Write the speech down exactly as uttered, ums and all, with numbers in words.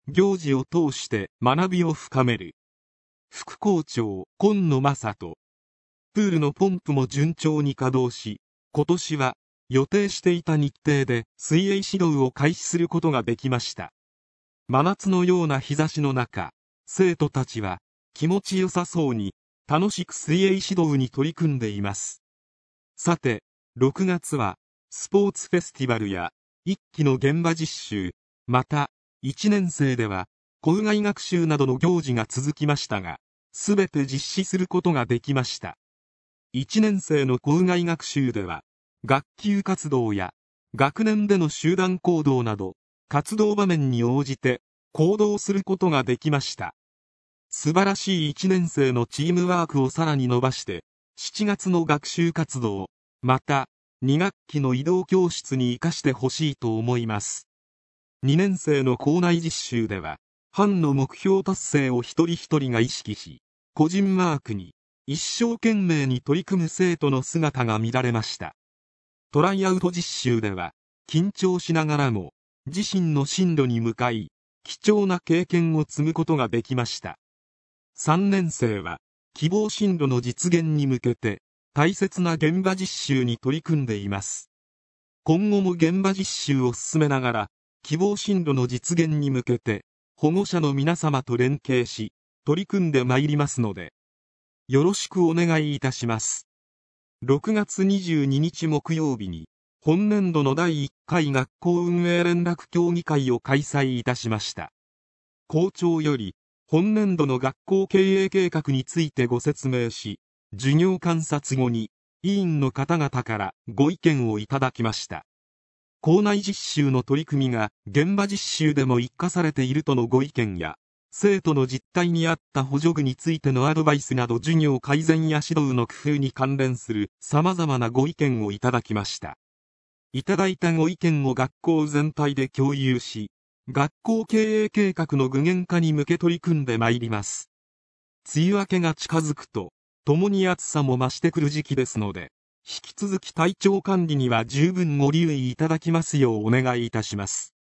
行事を通して学びを深める。副校長、今野正人。プールのポンプも順調に稼働し、今年は予定していた日程で水泳指導を開始することができました。真夏のような日差しの中、生徒たちは気持ちよさそうに楽しく水泳指導に取り組んでいます。さて、ろくがつはスポーツフェスティバルやいっきの現場実習、またいちねん生では校外学習などの行事が続きましたが、すべて実施することができました。いちねん生の校外学習では、学級活動や学年での集団行動など、活動場面に応じて行動することができました。素晴らしいいちねん生のチームワークをさらに伸ばして、しちがつの学習活動、またに学期の移動教室に生かしてほしいと思います。にねん生の校内実習では、班の目標達成を一人一人が意識し、個人マークに一生懸命に取り組む生徒の姿が見られました。トライアウト実習では、緊張しながらも、自身の進路に向かい、貴重な経験を積むことができました。さんねん生は、希望進路の実現に向けて、大切な現場実習に取り組んでいます。今後も現場実習を進めながら、希望進路の実現に向けて、保護者の皆様と連携し、取り組んでまいりますので、よろしくお願いいたします。ろくがつにじゅうににち木曜日に、本年度のだいいっかい学校運営連絡協議会を開催いたしました。校長より、本年度の学校経営計画についてご説明し、授業観察後に、委員の方々からご意見をいただきました。校内実習の取り組みが現場実習でも活かされているとのご意見や、生徒の実態に合った補助具についてのアドバイスなど授業改善や指導の工夫に関連する様々なご意見をいただきました。いただいたご意見を学校全体で共有し、学校経営計画の具現化に向け取り組んでまいります。梅雨明けが近づくと、共に暑さも増してくる時期ですので、引き続き体調管理には十分ご留意いただきますようお願いいたします。